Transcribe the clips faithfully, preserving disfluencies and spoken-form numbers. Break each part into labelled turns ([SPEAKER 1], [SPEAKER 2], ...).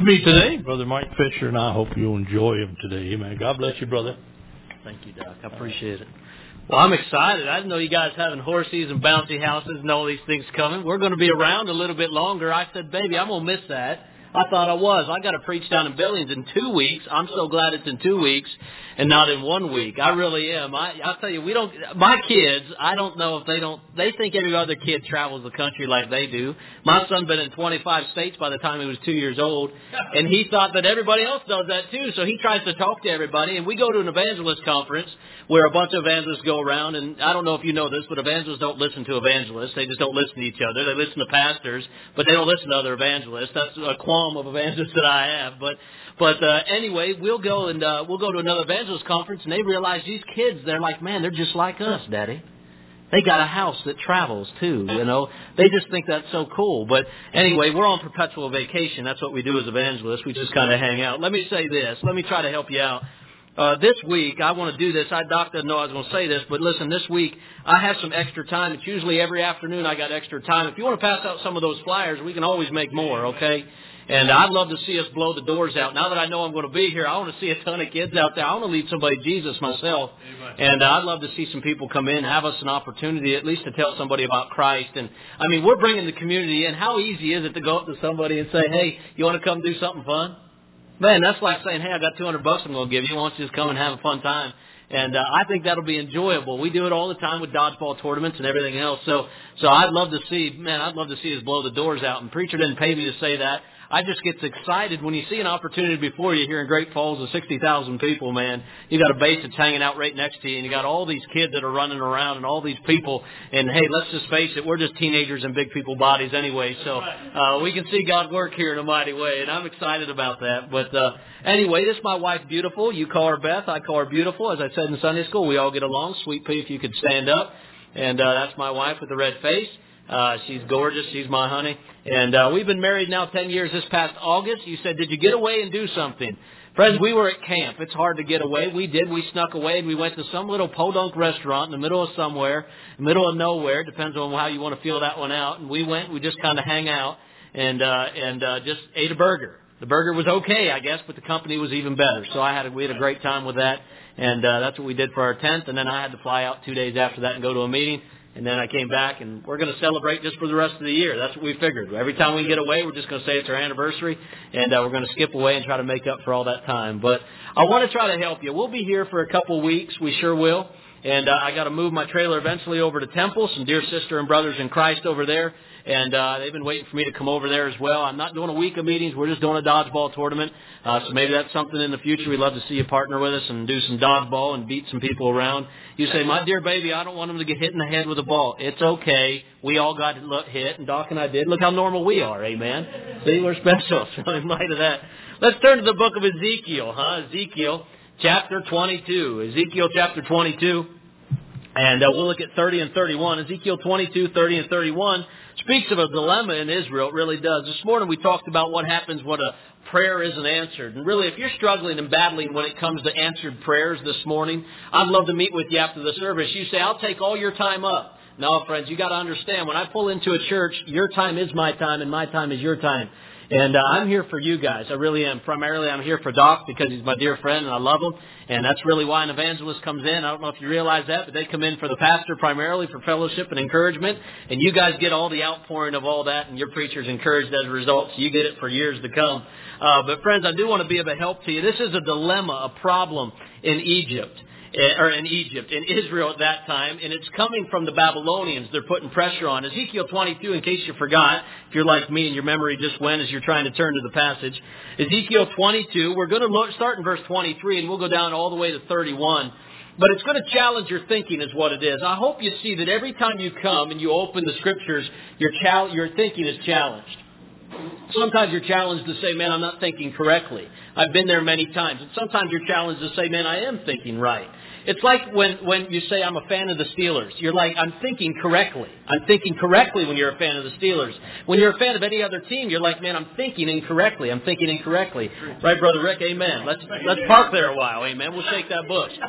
[SPEAKER 1] Me today, Brother Mike Fisher, and I hope you'll enjoy him today. Amen. God bless you, brother.
[SPEAKER 2] Thank you, Doc. I appreciate it. Well, I'm excited. I didn't know you guys having horses and bouncy houses and all these things coming. We're going to be around a little bit longer. I said, baby, I'm going to miss that. I thought I was. I got to preach down in Billings in two weeks. I'm so glad it's in two weeks and not in one week. I really am. I, I'll tell you, we don't. My kids, I don't know if they don't. They think every other kid travels the country like they do. My son been in twenty-five states by the time he was two years old, and he thought that everybody else does that too. So he tries to talk to everybody. And we go to an evangelist conference where a bunch of evangelists go around. And I don't know if you know this, but evangelists don't listen to evangelists. They just don't listen to each other. They listen to pastors, but they don't listen to other evangelists. That's a qualm of evangelists that I have, but but uh, anyway, we'll go and uh, we'll go to another evangelist conference, and they realize these kids, they're like, man, they're just like us, Daddy. They got a house that travels too, you know. They just think that's so cool. But anyway, we're on perpetual vacation. That's what we do as evangelists. We just kind of hang out. Let me say this. Let me try to help you out. Uh, this week, I want to do this. I, Doc doesn't know I was going to say this, but listen, this week, I have some extra time. It's usually every afternoon I got extra time. If you want to pass out some of those flyers, we can always make more, okay? And I'd love to see us blow the doors out. Now that I know I'm going to be here, I want to see a ton of kids out there. I want to lead somebody to Jesus myself. And uh, I'd love to see some people come in, have us an opportunity at least to tell somebody about Christ. And, I mean, we're bringing the community in. How easy is it to go up to somebody and say, hey, you want to come do something fun? Man, that's like saying, hey, I got two hundred bucks I'm going to give you. Why don't you just come and have a fun time? And uh, I think that'll be enjoyable. We do it all the time with dodgeball tournaments and everything else. So so I'd love to see, man, I'd love to see us blow the doors out. And Preacher didn't pay me to say that. I just get excited when you see an opportunity before you here in Great Falls of sixty thousand people, man. You got a base that's hanging out right next to you, and you got all these kids that are running around and all these people. And, hey, let's just face it, we're just teenagers in big people bodies anyway. So uh, we can see God work here in a mighty way, and I'm excited about that. But uh, anyway, this is my wife, Beautiful. You call her Beth. I call her Beautiful. As I said in Sunday school, we all get along. Sweet pea, if you could stand up. And uh, that's my wife with the red face. Uh, she's gorgeous. She's my honey. And uh, we've been married now ten years this past August. You said, did you get away and do something? Friends, we were at camp. It's hard to get away. We did. We snuck away, and we went to some little podunk restaurant in the middle of somewhere, middle of nowhere. Depends on how you want to feel that one out. And we went. We just kind of hang out and uh, and uh, just ate a burger. The burger was okay, I guess, but the company was even better. So I had a, we had a great time with that. And uh, that's what we did for our tenth. And then I had to fly out two days after that and go to a meeting. And then I came back, and we're going to celebrate just for the rest of the year. That's what we figured. Every time we can get away, we're just going to say it's our anniversary, and uh, we're going to skip away and try to make up for all that time. But I want to try to help you. We'll be here for a couple weeks. We sure will. And uh, I got to move my trailer eventually over to Temple, some dear sister and brothers in Christ over there. And uh, they've been waiting for me to come over there as well. I'm not doing a week of meetings. We're just doing a dodgeball tournament. Uh, so maybe that's something in the future. We'd love to see you partner with us and do some dodgeball and beat some people around. You say, my dear baby, I don't want them to get hit in the head with a ball. It's okay. We all got hit, and Doc and I did. Look how normal we are, amen? See, we're special. So in light of that, let's turn to the book of Ezekiel, huh? Ezekiel chapter twenty-two. Ezekiel chapter twenty-two. And uh, we'll look at thirty and thirty-one. Ezekiel twenty-two, thirty and thirty-one speaks of a dilemma in Israel. It really does. This morning we talked about what happens when a prayer isn't answered. And really, if you're struggling and battling when it comes to answered prayers this morning, I'd love to meet with you after the service. You say, I'll take all your time up. No, friends, you got to understand, when I pull into a church, your time is my time and my time is your time. And uh, I'm here for you guys. I really am. Primarily, I'm here for Doc because he's my dear friend and I love him. And that's really why an evangelist comes in. I don't know if you realize that, but they come in for the pastor primarily for fellowship and encouragement. And you guys get all the outpouring of all that, and your preacher's encouraged as a result. So you get it for years to come. Uh, but friends, I do want to be of a help to you. This is a dilemma, a problem in Egypt. Or in Egypt, in Israel at that time, and it's coming from the Babylonians. They're putting pressure on. Ezekiel twenty-two, in case you forgot, if you're like me and your memory just went as you're trying to turn to the passage. Ezekiel twenty-two, we're going to look, start in verse twenty-three, and we'll go down all the way to thirty-one. But it's going to challenge your thinking is what it is. I hope you see that every time you come and you open the Scriptures, your, chal- your thinking is challenged. Sometimes you're challenged to say, man, I'm not thinking correctly. I've been there many times. And sometimes you're challenged to say, man, I am thinking right. It's like when, when you say, I'm a fan of the Steelers. You're like, I'm thinking correctly. I'm thinking correctly when you're a fan of the Steelers. When you're a fan of any other team, you're like, man, I'm thinking incorrectly. I'm thinking incorrectly. Right, Brother Rick? Amen. Let's let's park there a while. Amen. We'll shake that bush.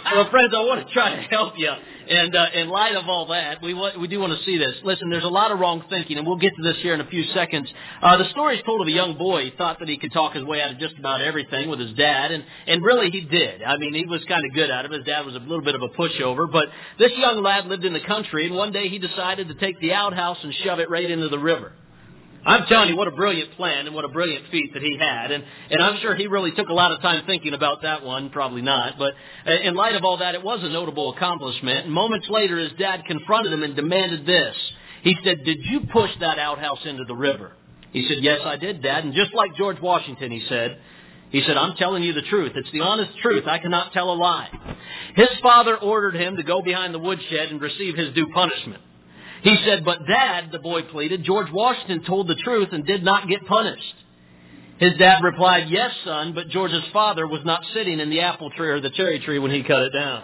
[SPEAKER 2] Well, friends, I want to try to help you. And uh, in light of all that, we want, we do want to see this. Listen, there's a lot of wrong thinking, and we'll get to this here in a few seconds. Uh, the story is told of a young boy. He thought that he could talk his way out of just about everything with his dad, and, and really he did. I mean, he was kind of good at it. His dad was a little bit of a pushover, but this young lad lived in the country, and one day he decided to take the outhouse and shove it right into the river. I'm telling you, what a brilliant plan and what a brilliant feat that he had. And, and I'm sure he really took a lot of time thinking about that one. Probably not. But in light of all that, it was a notable accomplishment. And moments later, his dad confronted him and demanded this. He said, "Did you push that outhouse into the river?" He said, "Yes, I did, Dad." And just like George Washington, he said, he said, "I'm telling you the truth. It's the honest truth. I cannot tell a lie." His father ordered him to go behind the woodshed and receive his due punishment. He said, "But Dad," the boy pleaded, "George Washington told the truth and did not get punished." His dad replied, "Yes, son, but George's father was not sitting in the apple tree or the cherry tree when he cut it down."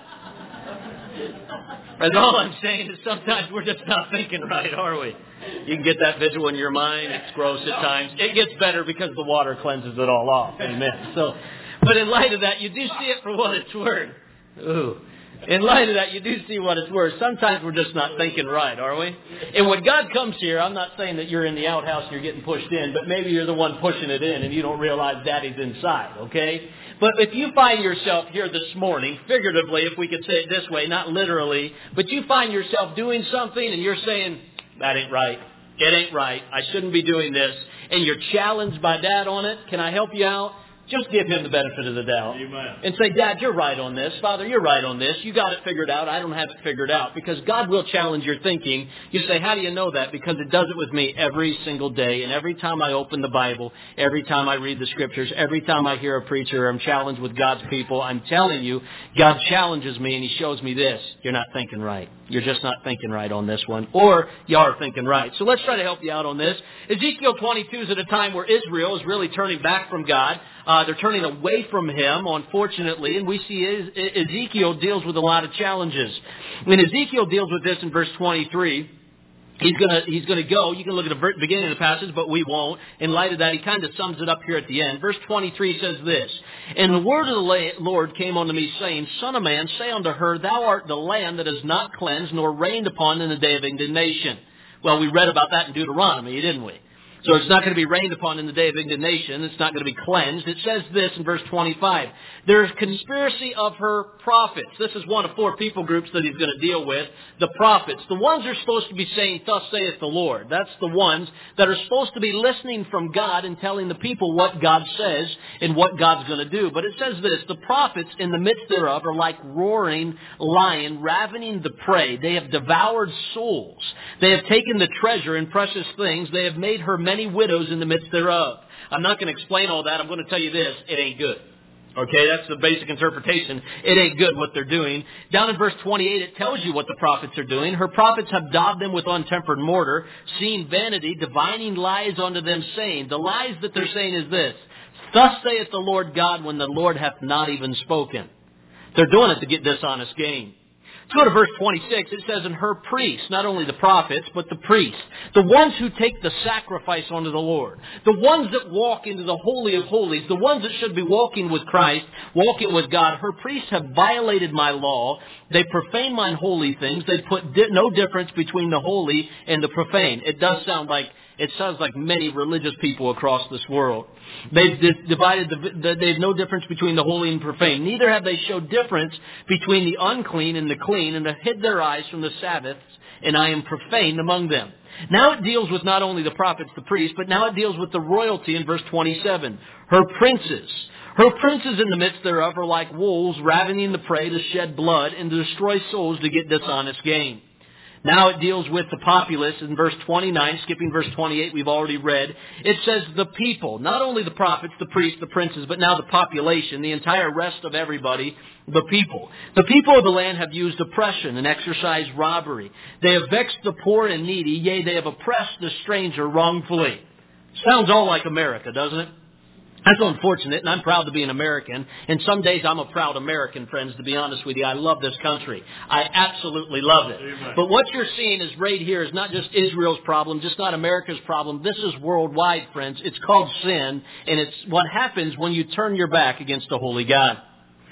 [SPEAKER 2] And all I'm saying is sometimes we're just not thinking right, are we? You can get that visual in your mind. It's gross at times. It gets better because the water cleanses it all off. Amen. So, but in light of that, you do see it for what it's worth. Ooh. In light of that, you do see what it's worth. Sometimes we're just not thinking right, are we? And when God comes here, I'm not saying that you're in the outhouse and you're getting pushed in, but maybe you're the one pushing it in and you don't realize Daddy's inside, okay? But if you find yourself here this morning, figuratively, if we could say it this way, not literally, but you find yourself doing something and you're saying, "That ain't right. It ain't right. I shouldn't be doing this." And you're challenged by Dad on it. Can I help you out? Just give him the benefit of the doubt. Amen. And say, "Dad, you're right on this. Father, you're right on this. You got it figured out. I don't have it figured out." Because God will challenge your thinking. You say, "How do you know that?" Because it does it with me every single day. And every time I open the Bible, every time I read the Scriptures, every time I hear a preacher, I'm challenged with God's people. I'm telling you, God challenges me and He shows me this. You're not thinking right. You're just not thinking right on this one. Or you are thinking right. So let's try to help you out on this. Ezekiel twenty-two is at a time where Israel is really turning back from God. Uh, they're turning away from Him, unfortunately, and we see Ezekiel deals with a lot of challenges. When Ezekiel deals with this in verse twenty-three, he's going to he's going to go. You can look at the beginning of the passage, but we won't. In light of that, he kind of sums it up here at the end. Verse twenty-three says this, "And the word of the Lord came unto me, saying, Son of man, say unto her, Thou art the land that is not cleansed, nor rained upon in the day of indignation." Well, we read about that in Deuteronomy, didn't we? So it's not going to be rained upon in the day of indignation. It's not going to be cleansed. It says this in verse twenty-five. "There is conspiracy of her prophets." This is one of four people groups that he's going to deal with. The prophets. The ones are supposed to be saying, "Thus saith the Lord." That's the ones that are supposed to be listening from God and telling the people what God says and what God's going to do. But it says this, "The prophets in the midst thereof are like roaring lion, ravening the prey. They have devoured souls. They have taken the treasure and precious things. They have made her many widows in the midst thereof." I'm not going to explain all that. I'm going to tell you this. It ain't good. Okay, that's the basic interpretation. It ain't good what they're doing. Down in verse twenty-eight, it tells you what the prophets are doing. "Her prophets have daubed them with untempered mortar, seeing vanity, divining lies unto them, saying," the lies that they're saying is this, "Thus saith the Lord God, when the Lord hath not even spoken." They're doing it to get dishonest gain. Let's go to verse twenty-six. It says, "And her priests," not only the prophets, but the priests, the ones who take the sacrifice unto the Lord, the ones that walk into the Holy of Holies, the ones that should be walking with Christ, walking with God, "her priests have violated my law. They profane mine holy things. They put di- no difference between the holy and the profane." It does sound like It sounds like many religious people across this world. They've divided, the, they've no difference between the holy and profane. Neither have they showed difference between the unclean and the clean, and have hid their eyes from the Sabbaths, and I am profaned among them. Now it deals with not only the prophets, the priests, but now it deals with the royalty in verse twenty-seven. "Her princes. Her princes in the midst thereof are like wolves, ravening the prey to shed blood and to destroy souls to get dishonest gain." Now it deals with the populace in verse twenty-nine, skipping verse twenty-eight we've already read. It says the people, not only the prophets, the priests, the princes, but now the population, the entire rest of everybody, the people. "The people of the land have used oppression and exercised robbery. They have vexed the poor and needy, yea, they have oppressed the stranger wrongfully." Sounds all like America, doesn't it? That's unfortunate, and I'm proud to be an American. And some days I'm a proud American, friends, to be honest with you. I love this country. I absolutely love it. Amen. But what you're seeing is right here is not just Israel's problem, just not America's problem. This is worldwide, friends. It's called sin, and it's what happens when you turn your back against a holy God.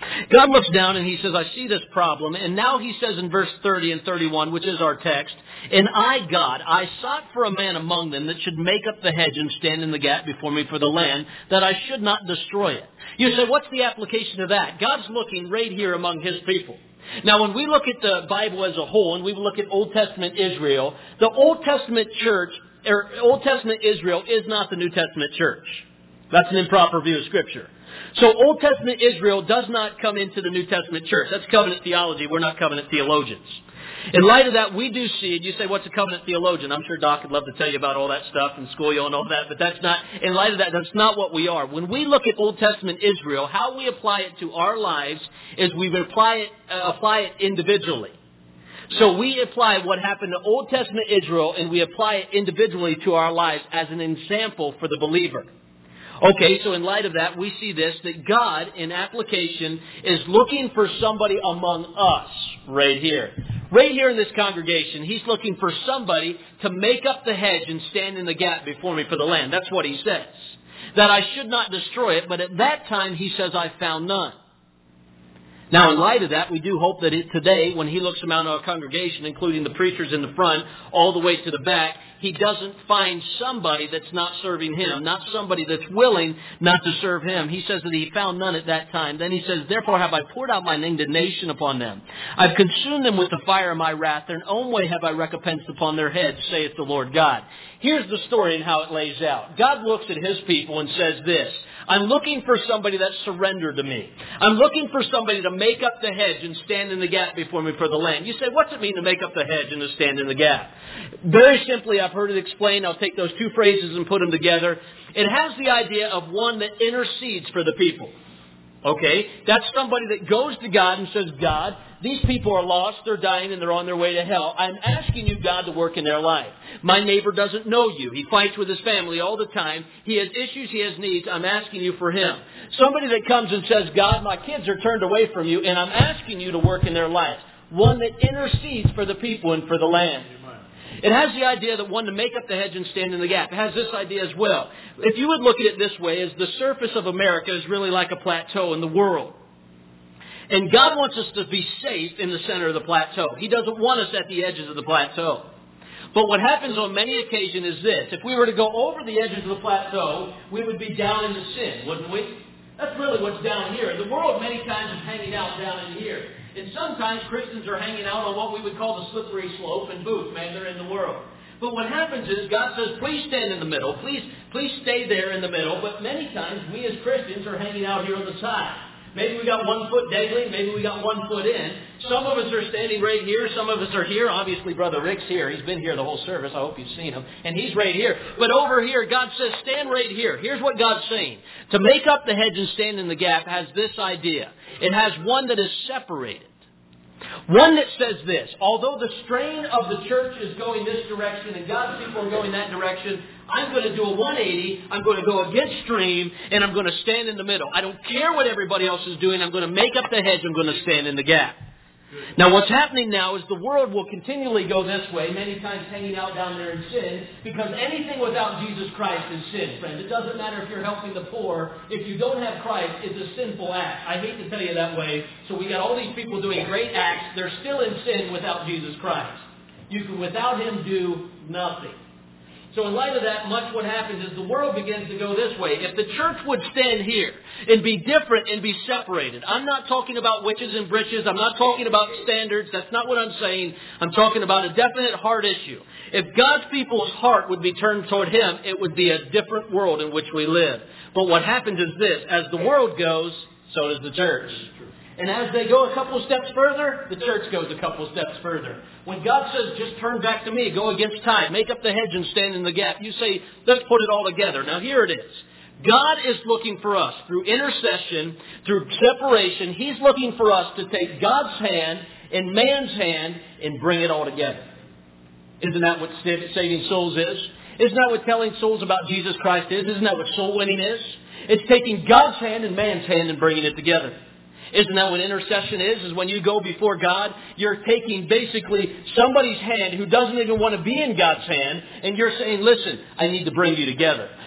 [SPEAKER 2] God looks down and He says, I see this problem. And now He says in verse thirty and thirty-one, which is our text, and I, God, I sought for a man among them that should make up the hedge and stand in the gap before me for the land, that I should not destroy it. You say, what's the application of that? God's looking right here among His people. Now, when we look at the Bible as a whole, and we look at Old Testament Israel, the Old Testament church, or Old Testament Israel is not the New Testament church. That's an improper view of Scripture. So Old Testament Israel does not come into the New Testament church. That's covenant theology. We're not covenant theologians. In light of that, we do see, and you say, what's a covenant theologian? I'm sure Doc would love to tell you about all that stuff and school you on all that, but that's not, in light of that, that's not what we are. When we look at Old Testament Israel, how we apply it to our lives is we apply it, uh, apply it individually. So we apply what happened to Old Testament Israel, and we apply it individually to our lives as an example for the believer. Okay, so in light of that, we see this, that God, in application, is looking for somebody among us right here. Right here in this congregation, He's looking for somebody to make up the hedge and stand in the gap before me for the land. That's what He says. That I should not destroy it, but at that time, He says, I found none. Now, in light of that, we do hope that it, today, when He looks around our congregation, including the preachers in the front, all the way to the back, He doesn't find somebody that's not serving Him, not somebody that's willing not to serve Him. He says that He found none at that time. Then He says, therefore have I poured out mine indignation upon them. I've consumed them with the fire of my wrath. Their own way have I recompensed upon their heads, saith the Lord God. Here's the story and how it lays out. God looks at His people and says this, I'm looking for somebody that's surrendered to me. I'm looking for somebody to make up the hedge and stand in the gap before me for the land. You say, what's it mean to make up the hedge and to stand in the gap? Very simply, I've heard it explained. I'll take those two phrases and put them together. It has the idea of one that intercedes for the people. Okay? That's somebody that goes to God and says, God, these people are lost, they're dying, and they're on their way to hell. I'm asking you, God, to work in their life. My neighbor doesn't know you. He fights with his family all the time. He has issues, he has needs. I'm asking you for him. Somebody that comes and says, God, my kids are turned away from you, and I'm asking you to work in their life. One that intercedes for the people and for the land. It has the idea that one to make up the hedge and stand in the gap. It has this idea as well. If you would look at it this way, is the surface of America is really like a plateau in the world. And God wants us to be safe in the center of the plateau. He doesn't want us at the edges of the plateau. But what happens on many occasions is this. If we were to go over the edges of the plateau, we would be down into sin, wouldn't we? That's really what's down here. The world many times is hanging out down in here. And sometimes Christians are hanging out on what we would call the slippery slope, and boom, man, they're in the world. But what happens is God says, please stand in the middle. Please, please stay there in the middle. But many times we as Christians are hanging out here on the side. Maybe we got one foot dangling. Maybe we got one foot in. Some of us are standing right here. Some of us are here. Obviously, Brother Rick's here. He's been here the whole service. I hope you've seen him. And he's right here. But over here, God says, stand right here. Here's what God's saying. To make up the hedge and stand in the gap has this idea. It has one that is separated. One that says this, although the strain of the church is going this direction and God's people are going that direction, I'm going to do a one eighty, I'm going to go against stream, and I'm going to stand in the middle. I don't care what everybody else is doing, I'm going to make up the hedge, I'm going to stand in the gap. Now what's happening now is the world will continually go this way, many times hanging out down there in sin, because anything without Jesus Christ is sin, friends. It doesn't matter if you're helping the poor. If you don't have Christ, it's a sinful act. I hate to tell you that way. So we got all these people doing great acts. They're still in sin without Jesus Christ. You can, without Him, do nothing. So in light of that, much what happens is the world begins to go this way. If the church would stand here and be different and be separated. I'm not talking about witches and britches. I'm not talking about standards. That's not what I'm saying. I'm talking about a definite heart issue. If God's people's heart would be turned toward Him, it would be a different world in which we live. But what happens is this. As the world goes, so does the church. And as they go a couple of steps further, the church goes a couple of steps further. When God says, just turn back to me, go against time, make up the hedge and stand in the gap, you say, let's put it all together. Now here it is. God is looking for us through intercession, through separation. He's looking for us to take God's hand and man's hand and bring it all together. Isn't that what saving souls is? Isn't that what telling souls about Jesus Christ is? Isn't that what soul winning is? It's taking God's hand and man's hand and bringing it together. Isn't that what intercession is? Is when you go before God, you're taking basically somebody's hand who doesn't even want to be in God's hand, and you're saying, listen, I need to bring you together.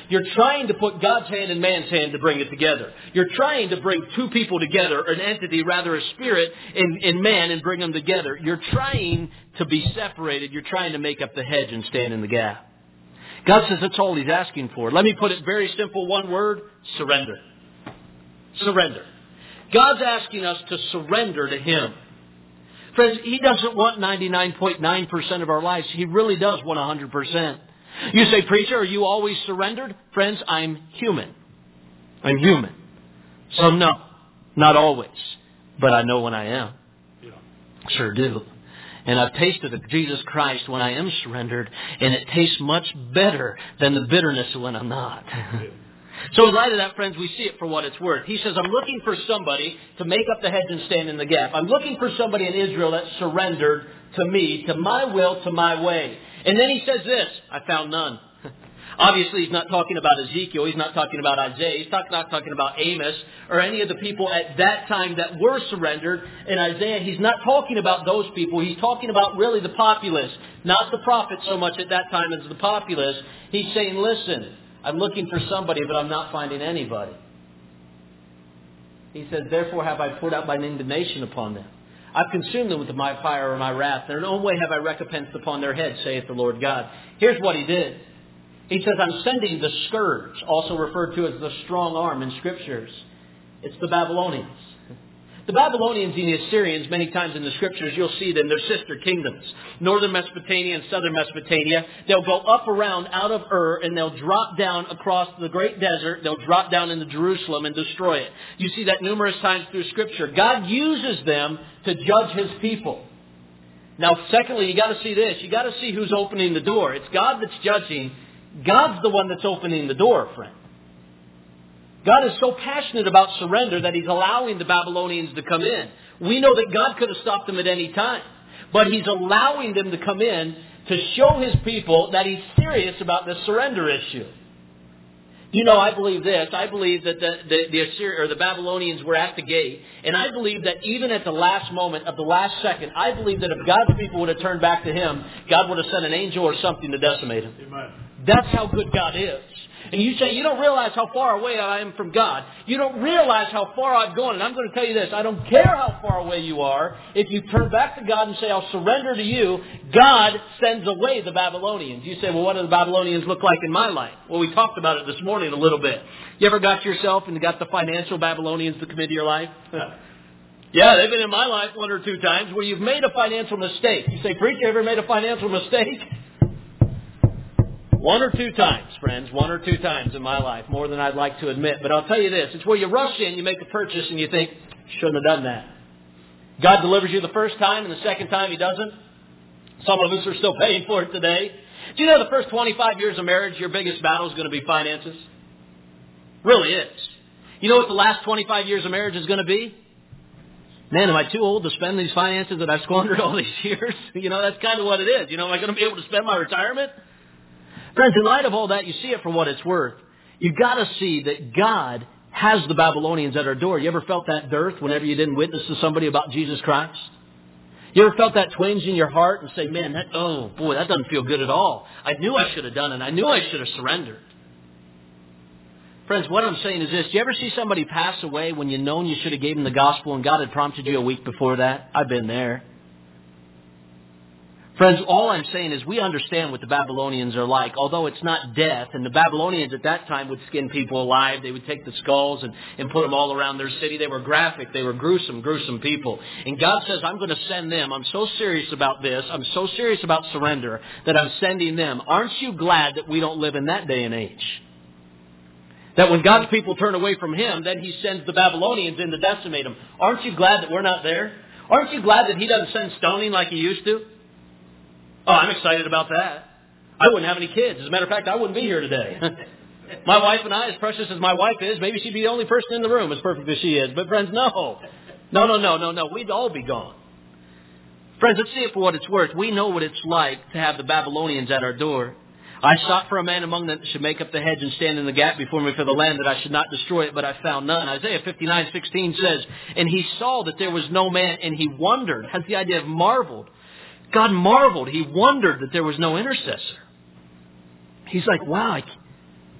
[SPEAKER 2] You're trying to put God's hand in man's hand to bring it together. You're trying to bring two people together, an entity, rather a spirit in, in man, and bring them together. You're trying to be separated. You're trying to make up the hedge and stand in the gap. God says that's all He's asking for. Let me put it very simple, one word, surrender. Surrender. God's asking us to surrender to Him. Friends, He doesn't want ninety-nine point nine percent of our lives. He really does want one hundred percent. You say, preacher, are you always surrendered? Friends, I'm human. I'm human. So no, not always. But I know when I am. Sure do. And I've tasted of Jesus Christ when I am surrendered, and it tastes much better than the bitterness when I'm not. So in light of that, friends, we see it for what it's worth. He says, I'm looking for somebody to make up the hedge and stand in the gap. I'm looking for somebody in Israel that surrendered to me, to my will, to my way. And then he says this, I found none. Obviously, he's not talking about Ezekiel. He's not talking about Isaiah. He's not, not talking about Amos or any of the people at that time that were surrendered. In Isaiah, he's not talking about those people. He's talking about really the populace, not the prophets so much at that time as the populace. He's saying, listen, I'm looking for somebody, but I'm not finding anybody. He says, therefore have I poured out mine indignation upon them. I've consumed them with my fire or my wrath. In no way have I recompensed upon their heads, saith the Lord God. Here's what He did. He says, I'm sending the scourge, also referred to as the strong arm in Scriptures. It's the Babylonians. The Babylonians and the Assyrians, many times in the Scriptures, you'll see them. They're sister kingdoms. Northern Mesopotamia and southern Mesopotamia. They'll go up around out of Ur and they'll drop down across the great desert. They'll drop down into Jerusalem and destroy it. You see that numerous times through Scripture. God uses them to judge His people. Now, secondly, you got to see this. You got to see who's opening the door. It's God that's judging. God's the one that's opening the door, friend. God is so passionate about surrender that He's allowing the Babylonians to come in. We know that God could have stopped them at any time. But He's allowing them to come in to show His people that He's serious about the surrender issue. You know, I believe this. I believe that the, the, the Assyrian or the Babylonians were at the gate. And I believe that even at the last moment of the last second, I believe that if God's people would have turned back to Him, God would have sent an angel or something to decimate them. Amen. That's how good God is. And you say, you don't realize how far away I am from God. You don't realize how far I've gone. And I'm going to tell you this. I don't care how far away you are. If you turn back to God and say, I'll surrender to you, God sends away the Babylonians. You say, well, what do the Babylonians look like in my life? Well, we talked about it this morning a little bit. You ever got yourself and got the financial Babylonians to come into your life? Yeah, they've been in my life one or two times where you've made a financial mistake. You say, preacher, you ever made a financial mistake? One or two times, friends, one or two times in my life, more than I'd like to admit. But I'll tell you this, it's where you rush in, you make a purchase, and you think, shouldn't have done that. God delivers you the first time, and the second time He doesn't. Some of us are still paying for it today. Do you know the first twenty-five years of marriage, your biggest battle is going to be finances? Really is. You know what the last twenty-five years of marriage is going to be? Man, am I too old to spend these finances that I've squandered all these years? You know, that's kind of what it is. You know, am I going to be able to spend my retirement? Friends, in light of all that, you see it for what it's worth. You've got to see that God has the Babylonians at our door. You ever felt that dearth whenever you didn't witness to somebody about Jesus Christ? You ever felt that twinge in your heart and say, man, that, oh boy, that doesn't feel good at all. I knew I should have done it. I knew I should have surrendered. Friends, what I'm saying is this. Do you ever see somebody pass away when you known you should have gave them the gospel and God had prompted you a week before that? I've been there. Friends, all I'm saying is we understand what the Babylonians are like, although it's not death. And the Babylonians at that time would skin people alive. They would take the skulls and, and put them all around their city. They were graphic. They were gruesome, gruesome people. And God says, I'm going to send them. I'm so serious about this. I'm so serious about surrender that I'm sending them. Aren't you glad that we don't live in that day and age? That when God's people turn away from Him, then He sends the Babylonians in to decimate them. Aren't you glad that we're not there? Aren't you glad that He doesn't send stoning like He used to? Oh, I'm excited about that. I wouldn't have any kids. As a matter of fact, I wouldn't be here today. My wife and I, as precious as my wife is, maybe she'd be the only person in the room as perfect as she is. But friends, no. No, no, no, no, no. We'd all be gone. Friends, let's see it for what it's worth. We know what it's like to have the Babylonians at our door. I sought for a man among them that should make up the hedge and stand in the gap before me for the land, that I should not destroy it, but I found none. Isaiah fifty-nine sixteen says, and he saw that there was no man, and he wondered. Has the idea of marveled. God marveled. He wondered that there was no intercessor. He's like, wow, I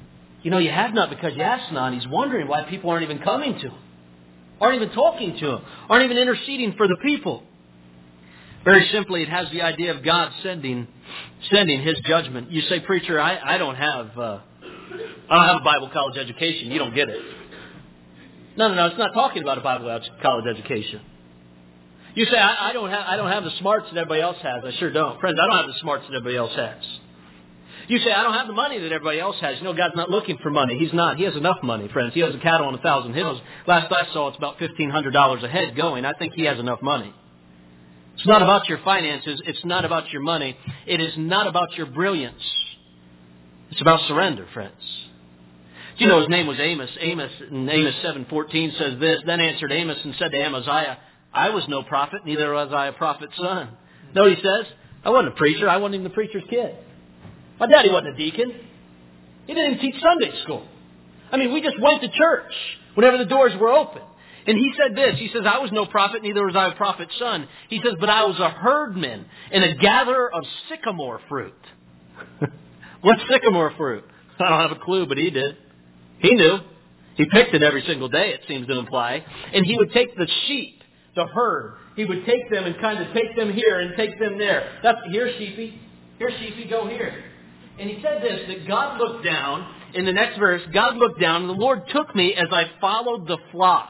[SPEAKER 2] You know, you have not because you ask not. He's wondering why people aren't even coming to him, aren't even talking to him, aren't even interceding for the people. Very simply, it has the idea of God sending sending His judgment. You say, preacher, I, I don't have uh, I don't have a Bible college education. You don't get it. No, no, no. It's not talking about a Bible college education. You say, I, I don't have I don't have the smarts that everybody else has. I sure don't, friends. I don't have the smarts that everybody else has. You say, I don't have the money that everybody else has. You know, God's not looking for money. He's not. He has enough money, friends. He has a cattle on a thousand hills. Last I saw, it's about fifteen hundred dollars a head going. I think He has enough money. It's not about your finances. It's not about your money. It is not about your brilliance. It's about surrender, friends. Do you know his name was Amos? Amos in Amos seven fourteen says this. Then answered Amos and said to Amaziah, I was no prophet, neither was I a prophet's son. No, he says, I wasn't a preacher. I wasn't even the preacher's kid. My daddy wasn't a deacon. He didn't even teach Sunday school. I mean, we just went to church whenever the doors were open. And he said this. He says, I was no prophet, neither was I a prophet's son. He says, but I was a herdman and a gatherer of sycamore fruit. What's sycamore fruit? I don't have a clue, but he did. He knew. He picked it every single day, it seems to imply. And he would take the sheep, the herd. He would take them and kind of take them here and take them there. That's, here, sheepy. Here, sheepy, go here. And he said this, that God looked down, in the next verse, God looked down, and the Lord took me as I followed the flock.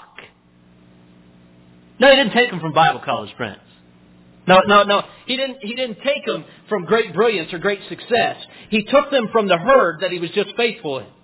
[SPEAKER 2] No, He didn't take them from Bible college, friends. No, no, no. He didn't, he didn't take them from great brilliance or great success. He took them from the herd that He was just faithful in.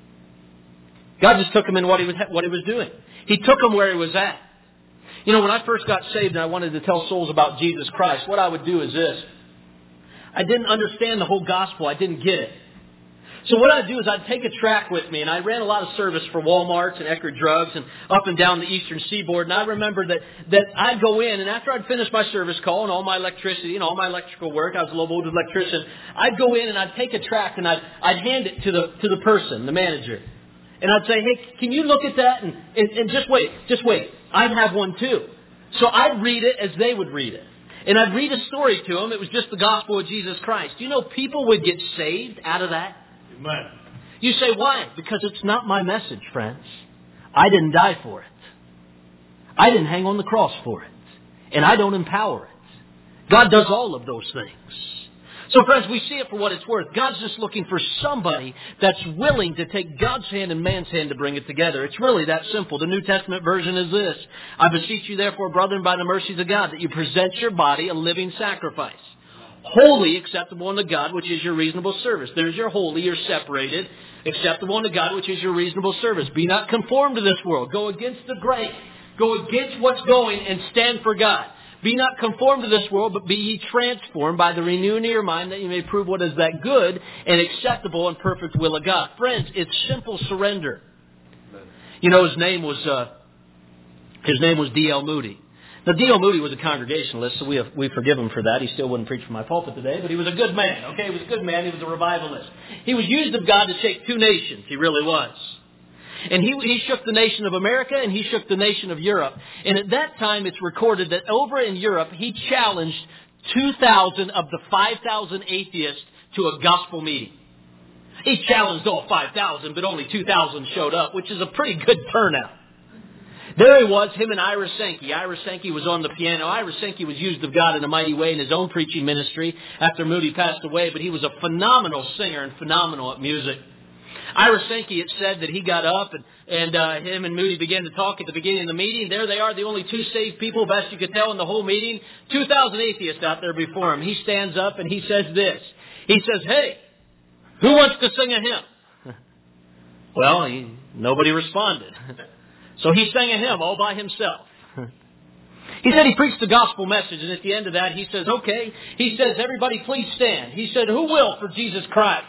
[SPEAKER 2] God just took him in what he was what he was doing. He took him where he was at. You know, when I first got saved and I wanted to tell souls about Jesus Christ, what I would do is this. I didn't understand the whole gospel. I didn't get it. So what I'd do is I'd take a tract with me, and I ran a lot of service for Walmarts and Eckerd Drugs and up and down the eastern seaboard. And I remember that, that I'd go in, and after I'd finish my service call and all my electricity and all my electrical work, I was a low-voltage electrician, I'd go in and I'd take a tract and I'd, I'd hand it to the, to the person, the manager. And I'd say, hey, can you look at that? And, and, and just wait, just wait. I'd have one too. So I'd read it as they would read it. And I'd read a story to them. It was just the gospel of Jesus Christ. Do you know people would get saved out of that?
[SPEAKER 1] Amen.
[SPEAKER 2] You say, why? Because it's not my message, friends. I didn't die for it. I didn't hang on the cross for it. And I don't empower it. God does all of those things. So, friends, we see it for what it's worth. God's just looking for somebody that's willing to take God's hand and man's hand to bring it together. It's really that simple. The New Testament version is this. I beseech you, therefore, brethren, by the mercies of God, that you present your body a living sacrifice, holy, acceptable unto God, which is your reasonable service. There's your holy, you're separated, acceptable unto God, which is your reasonable service. Be not conformed to this world. Go against the grain. Go against what's going and stand for God. Be not conformed to this world, but be ye transformed by the renewing of your mind, that you may prove what is that good and acceptable and perfect will of God. Friends, it's simple surrender. You know, his name was uh, his name was D L Moody. Now, D L Moody was a Congregationalist, so we have, we forgive him for that. He still wouldn't preach from my pulpit today, but he was a good man. Okay, he was a good man. He was a revivalist. He was used of God to shake two nations. He really was. And he, he shook the nation of America and he shook the nation of Europe. And at that time, it's recorded that over in Europe, he challenged two thousand of the five thousand atheists to a gospel meeting. He challenged all five thousand, but only two thousand showed up, which is a pretty good turnout. There he was, him and Ira Sankey. Ira Sankey was on the piano. Ira Sankey was used of God in a mighty way in his own preaching ministry after Moody passed away, but he was a phenomenal singer and phenomenal at music. Ira Sankey, it said that he got up and, and uh, him and Moody began to talk at the beginning of the meeting. There they are, the only two saved people, best you could tell, in the whole meeting. two thousand atheists out there before him. He stands up and he says this. He says, hey, who wants to sing a hymn? Well, he, nobody responded. So he sang a hymn all by himself. He said he preached the gospel message, and at the end of that he says, okay. He says, everybody please stand. He said, who will for Jesus Christ?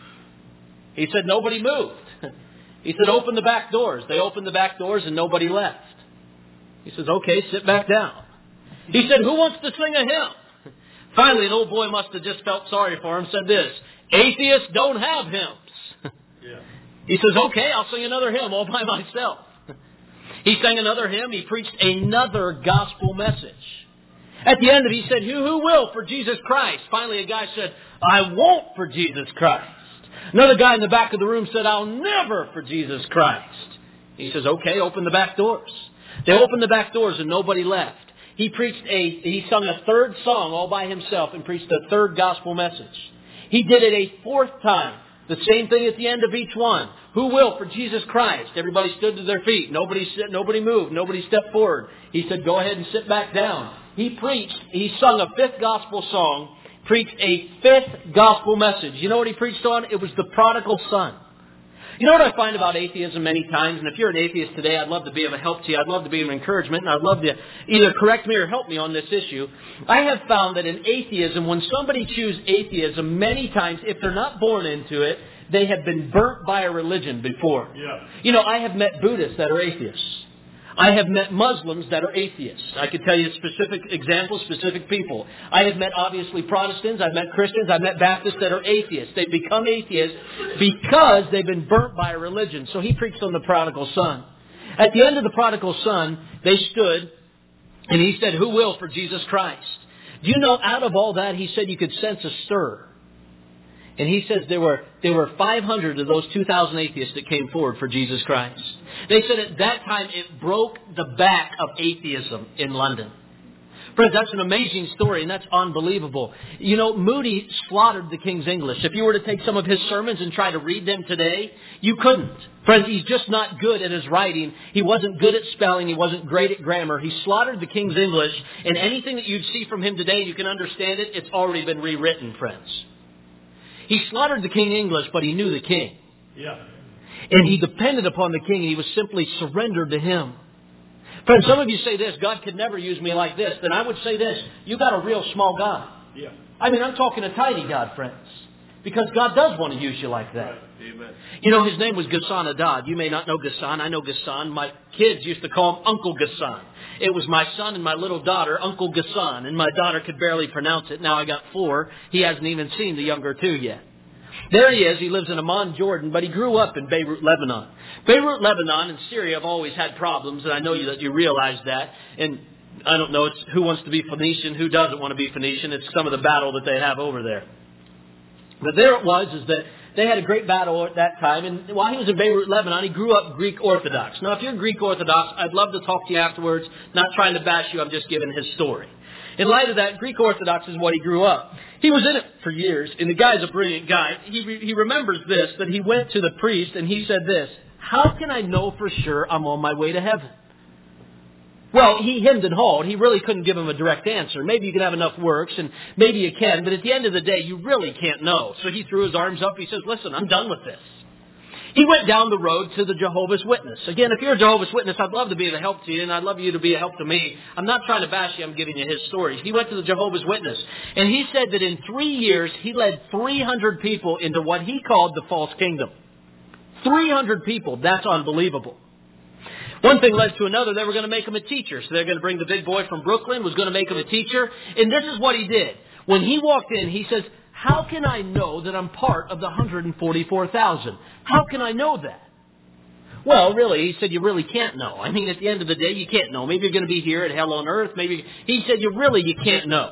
[SPEAKER 2] He said, nobody moved. He said, open the back doors. They opened the back doors and nobody left. He says, okay, sit back down. He said, who wants to sing a hymn? Finally, an old boy must have just felt sorry for him, said this, atheists don't have hymns. Yeah. He says, okay, I'll sing another hymn all by myself. He sang another hymn. He preached another gospel message. At the end of it, he said, who, who will for Jesus Christ? Finally, a guy said, I won't for Jesus Christ. Another guy in the back of the room said, I'll never for Jesus Christ. He says, okay, open the back doors. They opened the back doors and nobody left. He preached a, he sung a third song all by himself and preached a third gospel message. He did it a fourth time. The same thing at the end of each one. Who will for Jesus Christ? Everybody stood to their feet. Nobody nobody moved. Nobody stepped forward. He said, go ahead and sit back down. He preached, he sung a fifth gospel song, preached a fifth gospel message. You know what he preached on? It was the prodigal son. You know what I find about atheism many times? And if you're an atheist today, I'd love to be of a help to you. I'd love to be of encouragement. And I'd love to either correct me or help me on this issue. I have found that in atheism, when somebody chooses atheism, many times, if they're not born into it, they have been burnt by a religion before.
[SPEAKER 1] Yeah.
[SPEAKER 2] You know, I have met Buddhists that are atheists. I have met Muslims that are atheists. I could tell you specific examples, specific people. I have met, obviously, Protestants. I've met Christians. I've met Baptists that are atheists. They've become atheists because they've been burnt by a religion. So he preached on the prodigal son. At the end of the prodigal son, they stood, and he said, who will for Jesus Christ? Do you know, out of all that, he said you could sense a stir. And he says there were there were five hundred of those two thousand atheists that came forward for Jesus Christ. They said at that time it broke the back of atheism in London. Friends, that's an amazing story, and that's unbelievable. You know, Moody slaughtered the King's English. If you were to take some of his sermons and try to read them today, you couldn't. Friends, he's just not good at his writing. He wasn't good at spelling. He wasn't great at grammar. He slaughtered the King's English, and anything that you'd see from him today, you can understand it, it's already been rewritten, friends. He slaughtered the King English, but he knew the King.
[SPEAKER 1] Yeah.
[SPEAKER 2] And he depended upon the King, and he was simply surrendered to Him. Friends, some of you say this, God could never use me like this. Then I would say this, you got a real small God.
[SPEAKER 1] Yeah.
[SPEAKER 2] I mean, I'm talking a tiny God, friends. Because God does want to use you like that.
[SPEAKER 1] Right. Amen.
[SPEAKER 2] You know, his name was Ghassan Adad. You may not know Ghassan. I know Ghassan. My kids used to call him Uncle Ghassan. It was my son and my little daughter, Uncle Ghassan. And my daughter could barely pronounce it. Now I got four. He hasn't even seen the younger two yet. There he is. He lives in Amman, Jordan, but he grew up in Beirut, Lebanon. Beirut, Lebanon, and Syria have always had problems, and I know you, that you realize that. And I don't know it's who wants to be Phoenician, who doesn't want to be Phoenician. It's some of the battle that they have over there. But there it was, is that they had a great battle at that time. And while he was in Beirut, Lebanon, he grew up Greek Orthodox. Now, if you're Greek Orthodox, I'd love to talk to you afterwards. Not trying to bash you, I'm just giving his story. In light of that, Greek Orthodox is what he grew up. He was in it for years, and the guy's a brilliant guy. He, re- he remembers this, that he went to the priest and he said this, how can I know for sure I'm on my way to heaven? Well, he hemmed and hawed. He really couldn't give him a direct answer. Maybe you can have enough works, and maybe you can, but at the end of the day, you really can't know. So he threw his arms up. He says, listen, I'm done with this. He went down the road to the Jehovah's Witness. Again, if you're a Jehovah's Witness, I'd love to be a help to you, and I'd love you to be a help to me. I'm not trying to bash you. I'm giving you his stories. He went to the Jehovah's Witness, and he said that in three years, he led three hundred people into what he called the false kingdom. three hundred people. That's unbelievable. One thing led to another. They were going to make him a teacher. So they're going to bring the big boy from Brooklyn, was going to make him a teacher. And this is what he did. When he walked in, he says, how can I know that I'm part of the one hundred forty-four thousand? How can I know that? Well, really, he said, you really can't know. I mean, at the end of the day, you can't know. Maybe you're going to be here at hell on earth. Maybe he said, you really, you can't know.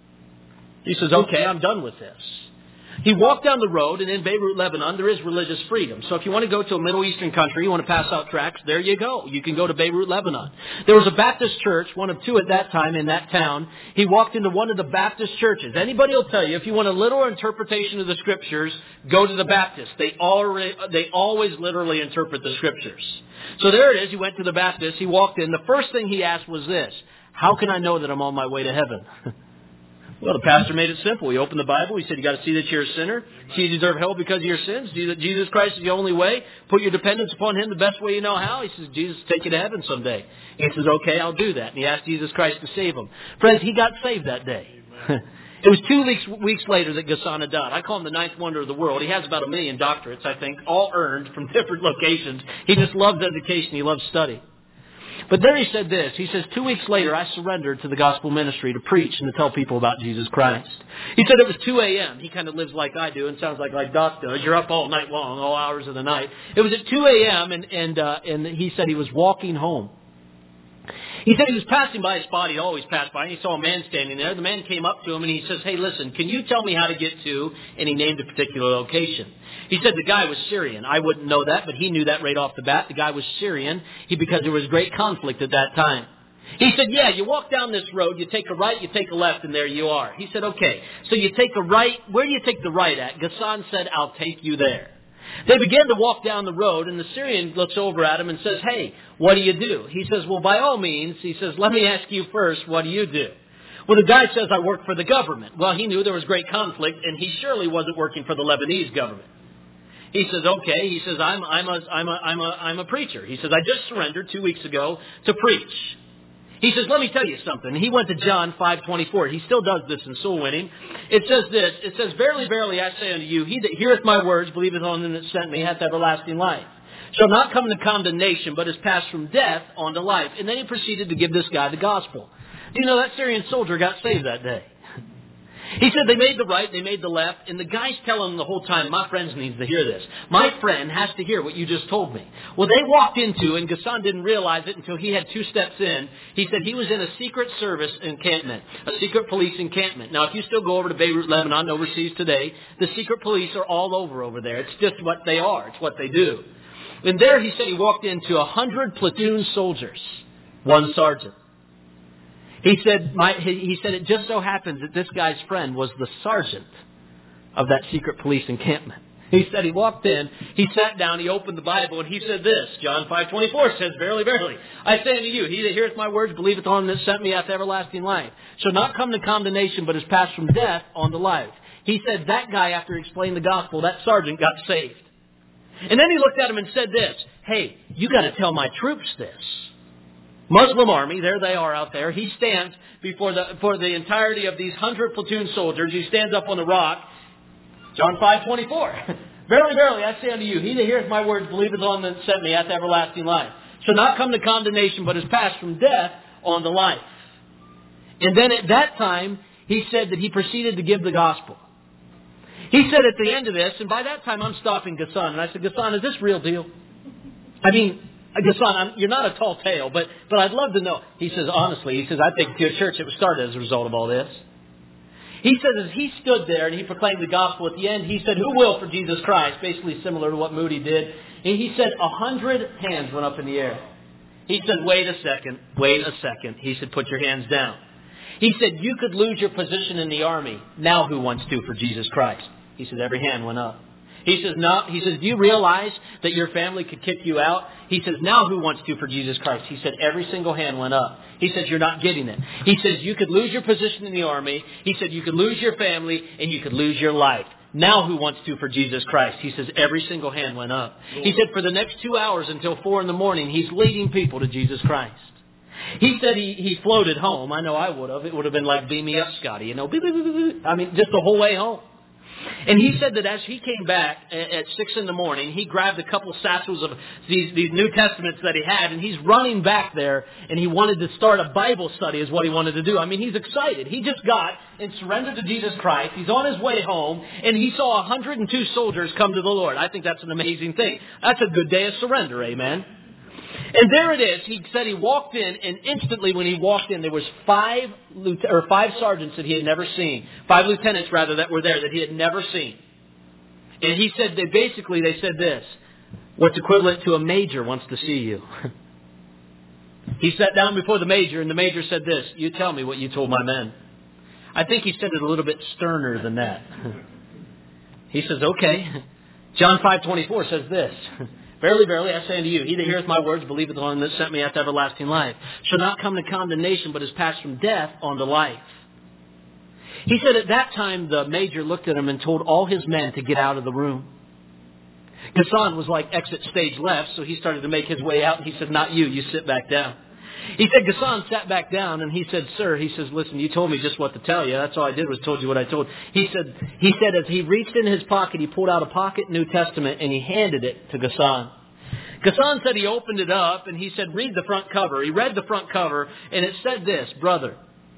[SPEAKER 2] He says, okay, I'm done with this. He walked down the road, and in Beirut, Lebanon, there is religious freedom. So if you want to go to a Middle Eastern country, you want to pass out tracts, there you go. You can go to Beirut, Lebanon. There was a Baptist church, one of two at that time in that town. He walked into one of the Baptist churches. Anybody will tell you, if you want a literal interpretation of the Scriptures, go to the Baptists. They already, they always literally interpret the Scriptures. So there it is. He went to the Baptist. He walked in. The first thing he asked was this, how can I know that I'm on my way to heaven? Well, the pastor made it simple. He opened the Bible. He said, you got to see that you're a sinner. See you deserve hell because of your sins. See that Jesus Christ is the only way. Put your dependence upon Him the best way you know how. He says, Jesus will take you to heaven someday. He says, okay, I'll do that. And he asked Jesus Christ to save him. Friends, he got saved that day. It was two weeks, weeks later that Ghassan Adad, I call him the ninth wonder of the world. He has about a million doctorates, I think, all earned from different locations. He just loves education. He loves study. But there he said this. He says, two weeks later, I surrendered to the gospel ministry to preach and to tell people about Jesus Christ. He said it was two a.m. He kind of lives like I do and sounds like like Doc does. You're up all night long, all hours of the night. It was at two a.m. and and uh, and he said he was walking home. He said he was passing by a spot he'd always pass by, and he saw a man standing there. The man came up to him, and he says, hey, listen, can you tell me how to get to? And he named a particular location. He said the guy was Syrian. I wouldn't know that, but he knew that right off the bat. The guy was Syrian he, because there was great conflict at that time. He said, yeah, you walk down this road, you take a right, you take a left, and there you are. He said, okay, so you take a right. Where do you take the right at? Ghassan said, I'll take you there. They began to walk down the road, and the Syrian looks over at him and says, hey, what do you do? He says, well, by all means, he says, let me ask you first, what do you do? Well, the guy says, I work for the government. Well, he knew there was great conflict, and he surely wasn't working for the Lebanese government. He says, okay. He says, I'm, I'm, a, I'm, a, I'm, a, I'm a preacher. He says, I just surrendered two weeks ago to preach. He says, let me tell you something. He went to John five twenty-four. He still does this in soul winning. It says this. It says, verily, verily, I say unto you, he that heareth my words, believeth on him that sent me, hath everlasting life. Shall not come to condemnation, but is passed from death unto life. And then he proceeded to give this guy the gospel. You know, that Syrian soldier got saved that day. He said they made the right, they made the left, and the guy's telling him the whole time, my friend needs to hear this. My friend has to hear what you just told me. Well, they walked into, and Ghassan didn't realize it until he had two steps in. He said he was in a secret service encampment, a secret police encampment. Now, if you still go over to Beirut, Lebanon, overseas today, the secret police are all over over there. It's just what they are. It's what they do. And there he said he walked into a hundred platoon soldiers, one sergeant. He said, my, he said, it just so happens that this guy's friend was the sergeant of that secret police encampment. He said he walked in, he sat down, he opened the Bible, and he said this. John five twenty-four says, verily, verily, I say unto you, he that heareth my words, believeth on him that sent me, hath everlasting life. Shall not come to condemnation, but is passed from death unto life. He said that guy, after explaining the gospel, that sergeant got saved. And then he looked at him and said this, hey, you got to tell my troops this. Muslim army, there they are out there. He stands before the for the entirety of these hundred platoon soldiers. He stands up on the rock. John five twenty-four. Verily, verily, I say unto you, he that heareth my words, believeth on him that sent me, hath everlasting life. Shall not come to condemnation, but is passed from death unto life. And then at that time, he said that he proceeded to give the gospel. He said at the end of this, and by that time I'm stopping Ghassan, and I said, Ghassan, is this real deal? I mean, Ghassan, I'm, you're not a tall tale, but, but I'd love to know. He says, honestly, he says, I think your church, it was started as a result of all this. He says, as he stood there and he proclaimed the gospel at the end, he said, who will for Jesus Christ? Basically similar to what Moody did. And he said, a hundred hands went up in the air. He said, wait a second, wait a second. He said, put your hands down. He said, you could lose your position in the army. Now who wants to for Jesus Christ? He said, every hand went up. He says, no. He says, do you realize that your family could kick you out? He says, now who wants to for Jesus Christ? He said, every single hand went up. He says, you're not getting it. He says, you could lose your position in the army. He said, you could lose your family and you could lose your life. Now who wants to for Jesus Christ? He says, every single hand went up. He said, for the next two hours until four in the morning, he's leading people to Jesus Christ. He said he, he floated home. I know I would have. It would have been like, beam me up, Scotty. You know, I mean, just the whole way home. And he said that as he came back at six in the morning, he grabbed a couple satchels of these, these New Testaments that he had, and he's running back there, and he wanted to start a Bible study is what he wanted to do. I mean, he's excited. He just got and surrendered to Jesus Christ. He's on his way home, and he saw one hundred two soldiers come to the Lord. I think that's an amazing thing. That's a good day of surrender, amen? And there it is. He said he walked in, and instantly when he walked in, there was five or five sergeants that he had never seen. Five lieutenants, rather, that were there that he had never seen. And he said that basically they said this, what's equivalent to a major wants to see you. He sat down before the major, and the major said this, you tell me what you told my men. I think he said it a little bit sterner than that. He says, okay. John five twenty-four says this. Verily, verily, I say unto you, he that heareth my words, believeth on him that sent me, hath everlasting life. Shall not come to condemnation, but is passed from death unto life. He said at that time the major looked at him and told all his men to get out of the room. Ghassan was like exit stage left, so he started to make his way out. And he said, not you, you sit back down. He said, Ghassan sat back down and he said, sir, he says, listen, you told me just what to tell you. That's all I did was told you what I told. He said, he said as he reached in his pocket, he pulled out a pocket New Testament and he handed it to Ghassan. Ghassan said he opened it up and he said, read the front cover. He read the front cover and it said this, brother,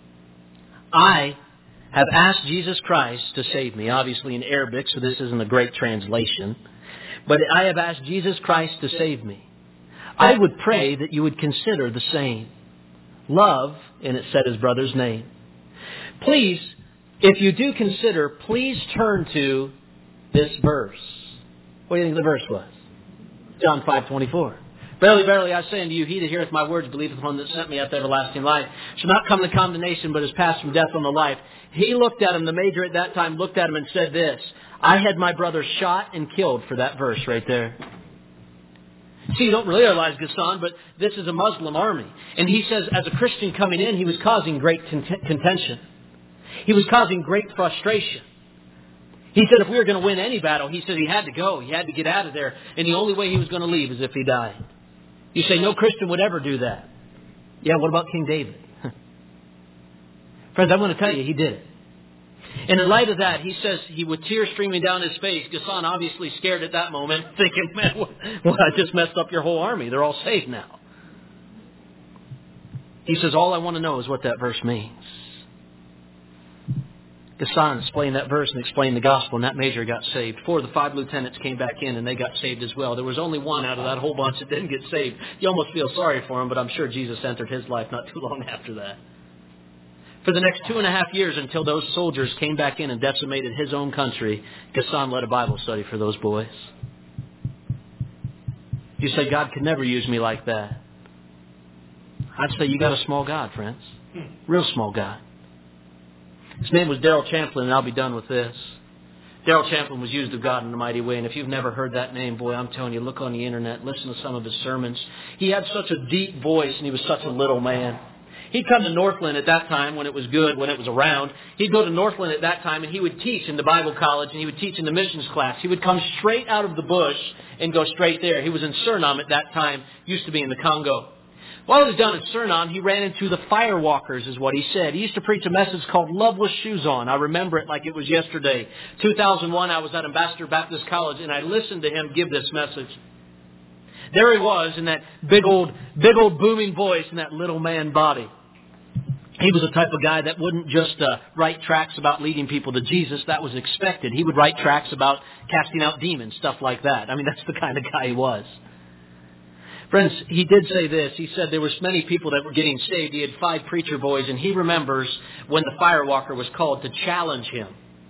[SPEAKER 2] I have asked Jesus Christ to save me. Obviously in Arabic, so this isn't a great translation. But I have asked Jesus Christ to save me. I would pray that you would consider the same. love, and it said his brother's name. Please, if you do consider, please turn to this verse. What do you think the verse was? John five twenty-four. Verily, verily, I say unto you, he that heareth my words, believeth on that sent me, hath everlasting life, shall not come to condemnation, but is passed from death unto life. He looked at him, the major at that time looked at him and said this, I had my brother shot and killed for that verse right there. See, you don't really realize, Ghassan, but this is a Muslim army. And he says, as a Christian coming in, he was causing great contention. He was causing great frustration. He said if we were going to win any battle, he said he had to go. He had to get out of there. And the only way he was going to leave is if he died. You say, no Christian would ever do that. Yeah, what about King David? Friends, I'm going to tell you, he did it. And in light of that, he says, he with tears streaming down his face, Ghassan obviously scared at that moment, thinking, man, well, I just messed up your whole army. They're all saved now. He says, all I want to know is what that verse means. Ghassan explained that verse and explained the gospel, and that major got saved. Four of the five lieutenants came back in, and they got saved as well. There was only one out of that whole bunch that didn't get saved. You almost feel sorry for him, but I'm sure Jesus entered his life not too long after that. For the next two and a half years until those soldiers came back in and decimated his own country, Ghassan led a Bible study for those boys. You say, God could never use me like that. I'd say you got a small God, friends. Real small God. His name was Darrell Champlin, and I'll be done with this. Darrell Champlin was used of God in a mighty way, and if you've never heard that name, boy, I'm telling you, look on the internet, listen to some of his sermons. He had such a deep voice, and he was such a little man. He'd come to Northland at that time when it was good, when it was around. He'd go to Northland at that time, and he would teach in the Bible college, and he would teach in the missions class. He would come straight out of the bush and go straight there. He was in Suriname at that time, used to be in the Congo. While he was down in Suriname, he ran into the firewalkers, is what he said. He used to preach a message called Love with Shoes On. I remember it like it was yesterday. two thousand one, I was at Ambassador Baptist College, and I listened to him give this message. There he was in that big old, big old booming voice and that little man body. He was the type of guy that wouldn't just uh, write tracts about leading people to Jesus. That was expected. He would write tracts about casting out demons, stuff like that. I mean, that's the kind of guy he was. Friends, he did say this. He said there was many people that were getting saved. He had five preacher boys, and he remembers when the firewalker was called to challenge him.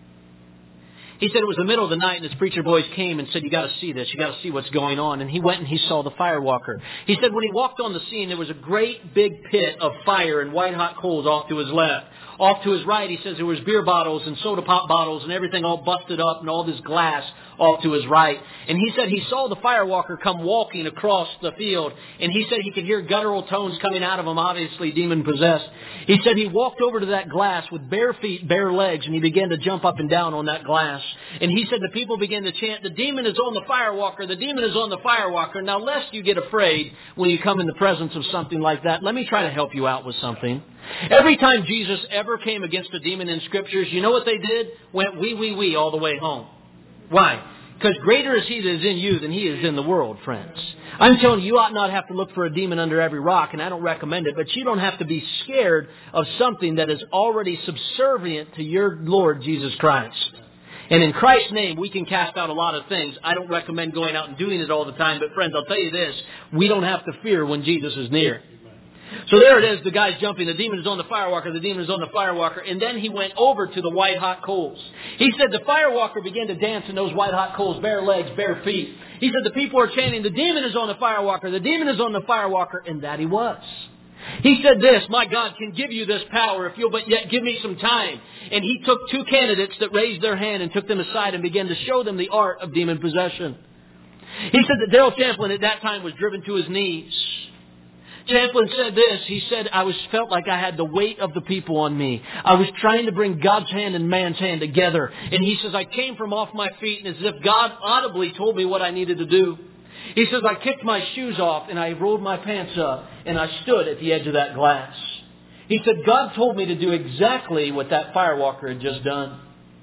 [SPEAKER 2] He said it was the middle of the night, and his preacher boys came and said, you got to see this. You got to see what's going on. And he went and he saw the firewalker. He said when he walked on the scene, there was a great big pit of fire and white-hot coals off to his left. Off to his right, he says there was beer bottles and soda pop bottles and everything all busted up and all this glass off to his right. And he said he saw the firewalker come walking across the field. And he said he could hear guttural tones coming out of him, obviously demon-possessed. He said he walked over to that glass with bare feet, bare legs, and he began to jump up and down on that glass. And he said the people began to chant, the demon is on the firewalker, the demon is on the firewalker. Now, lest you get afraid when you come in the presence of something like that, let me try to help you out with something. Every time Jesus ever came against a demon in Scriptures, you know what they did? Went wee, wee, wee all the way home. Why? Because greater is He that is in you than he is in the world, friends. I'm telling you, you ought not have to look for a demon under every rock, and I don't recommend it, but you don't have to be scared of something that is already subservient to your Lord Jesus Christ. And in Christ's name, we can cast out a lot of things. I don't recommend going out and doing it all the time, but friends, I'll tell you this, we don't have to fear when Jesus is near. So there it is, the guy's jumping. The demon is on the firewalker. The demon is on the firewalker. And then he went over to the white-hot coals. He said the firewalker began to dance in those white-hot coals, bare legs, bare feet. He said the people are chanting, the demon is on the firewalker. The demon is on the firewalker. And that he was. He said this, my God can give you this power if you'll but yet give me some time. And he took two candidates that raised their hand and took them aside and began to show them the art of demon possession. He said that Darrell Champlin at that time was driven to his knees. Champlin said this, he said, I was felt like I had the weight of the people on me. I was trying to bring God's hand and man's hand together. And he says, I came from off my feet, and as if God audibly told me what I needed to do. He says, I kicked my shoes off, and I rolled my pants up, and I stood at the edge of that glass. He said, God told me to do exactly what that firewalker had just done.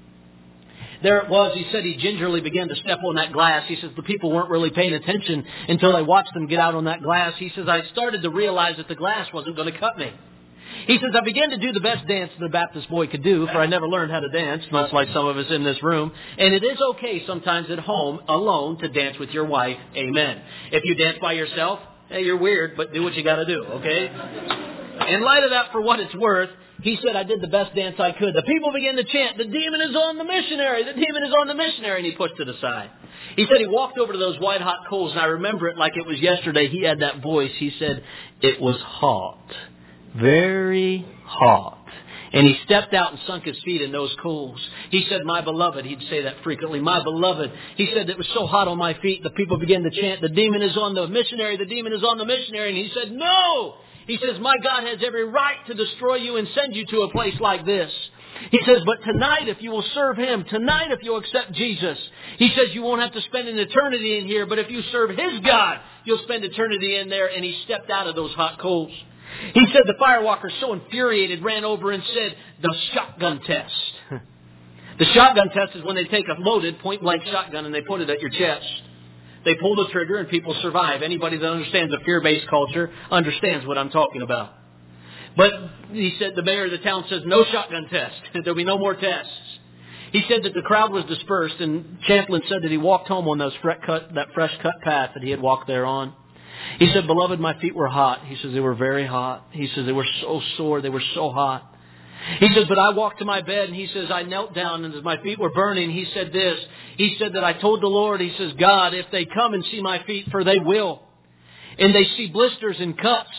[SPEAKER 2] There it was. He said he gingerly began to step on that glass. He says the people weren't really paying attention until I watched them get out on that glass. He says I started to realize that the glass wasn't going to cut me. He says I began to do the best dance that a Baptist boy could do, for I never learned how to dance, much like some of us in this room. And it is okay sometimes at home, alone, to dance with your wife. Amen. If you dance by yourself, hey, you're weird, but do what you got to do, okay? In light of that, for what it's worth, he said, I did the best dance I could. The people began to chant, the demon is on the missionary, the demon is on the missionary, and he pushed it aside. He said he walked over to those white hot coals, and I remember it like it was yesterday. He had that voice. He said, it was hot, very hot. And he stepped out and sunk his feet in those coals. He said, my beloved, he'd say that frequently, my beloved. He said, it was so hot on my feet, the people began to chant, the demon is on the missionary, the demon is on the missionary. And he said, no! He says, my God has every right to destroy you and send you to a place like this. He says, but tonight if you will serve Him, tonight if you'll accept Jesus, He says you won't have to spend an eternity in here, but if you serve His God, you'll spend eternity in there. And he stepped out of those hot coals. He said the firewalker, so infuriated, ran over and said, the shotgun test. The shotgun test is when they take a loaded point-blank shotgun and they put it at your chest. They pull the trigger and people survive. Anybody that understands a fear-based culture understands what I'm talking about. But he said the mayor of the town says, no shotgun test. There'll be no more tests. He said that the crowd was dispersed, and Champlin said that he walked home on those fresh cut, that fresh cut path that he had walked there on. He said, beloved, my feet were hot. He says, they were very hot. He says, they were so sore. They were so hot. He says, but I walked to my bed, and he says, I knelt down, and as my feet were burning, he said this. He said that I told the Lord, he says, God, if they come and see my feet, for they will, and they see blisters and cuts,